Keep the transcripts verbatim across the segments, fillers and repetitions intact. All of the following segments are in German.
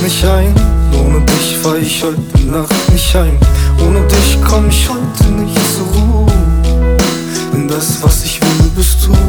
nicht ein. Ohne dich fahr ich heute Nacht nicht heim. Ohne dich komm ich heute nicht zur Ruhe. Denn das, was ich will, bist du.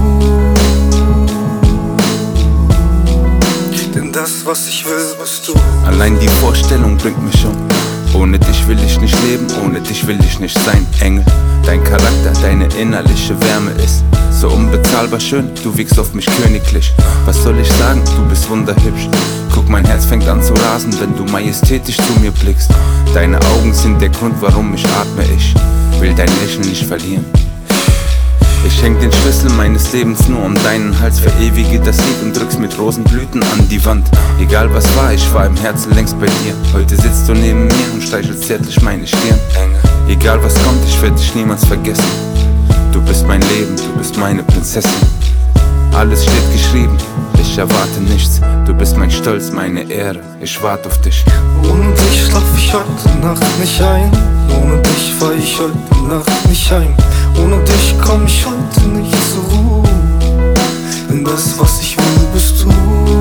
Denn das, was ich will, bist du. Allein die Vorstellung bringt mich um. Ohne dich will ich nicht leben, ohne dich will ich nicht sein. Engel, dein Charakter, deine innerliche Wärme ist so unbezahlbar schön, du wirkst auf mich königlich. Was soll ich sagen, du bist wunderhübsch. Guck, mein Herz fängt an zu rasen, wenn du majestätisch zu mir blickst. Deine Augen sind der Grund, warum ich atme. Ich will dein Lächeln nicht verlieren. Ich schenk den Schlüssel meines Lebens nur um deinen Hals, verewige das Lied und drück's mit Rosenblüten an die Wand. Egal was war, ich war im Herzen längst bei dir. Heute sitzt du neben mir und streichelst zärtlich meine Stirn. Egal was kommt, ich werd dich niemals vergessen. Du bist mein Leben, du bist meine Prinzessin. Alles steht geschrieben, ich erwarte nichts. Du bist mein Stolz, meine Ehre, ich warte auf dich. Ohne dich schlaf ich heute Nacht nicht ein. Ohne dich fahr ich heute Nacht nicht heim. Ohne dich komm ich heute nicht zur Ruhe. Denn das, was ich will, bist du.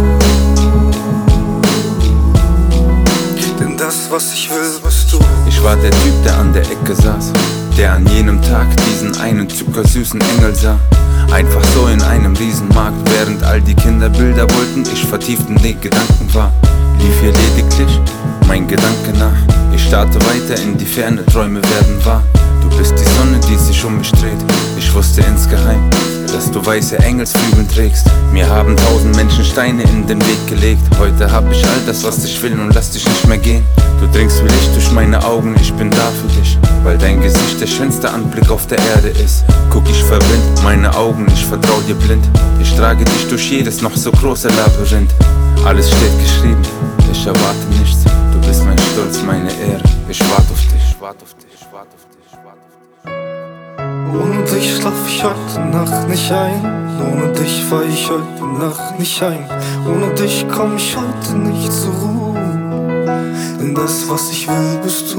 Denn das, was ich will, bist du. Ich war der Typ, der an der Ecke saß, der an jenem Tag diesen einen zuckersüßen Engel sah. Einfach so in einem Riesenmarkt, während all die Kinder Bilder wollten, ich vertieft in den Gedanken war. Lief hier lediglich mein Gedanke nach. Ich starte weiter in die Ferne, Träume werden wahr. Du bist die Sonne, die sich um mich dreht. Ich wusste insgeheim, dass du weiße Engelsflügel trägst. Mir haben tausend Menschen Steine in den Weg gelegt. Heute hab ich all das, was ich will und lass dich nicht mehr gehen. Du dringst wie Licht durch meine Augen, ich bin da für dich. Weil dein Gesicht der schönste Anblick auf der Erde ist. Guck, ich verbind meine Augen, ich vertrau dir blind. Ich trage dich durch jedes noch so große Labyrinth. Alles steht geschrieben, ich erwarte nichts. Du bist mein Stolz, meine Ehre, ich warte auf dich, ich warte auf dich, ich warte auf dich, ich warte auf dich. Ohne dich schlaf ich heute Nacht nicht ein. Ohne dich fahr ich heute Nacht nicht heim. Ohne dich komm ich heute nicht zur Ruhe. Denn das, was ich will, bist du.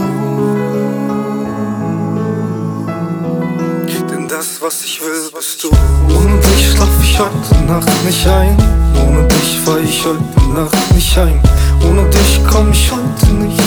Denn das, was ich will, bist du. Ohne dich schlaf ich heute Nacht nicht ein. Ohne dich fahr ich heute Nacht nicht heim. Ohne dich komm ich heute nicht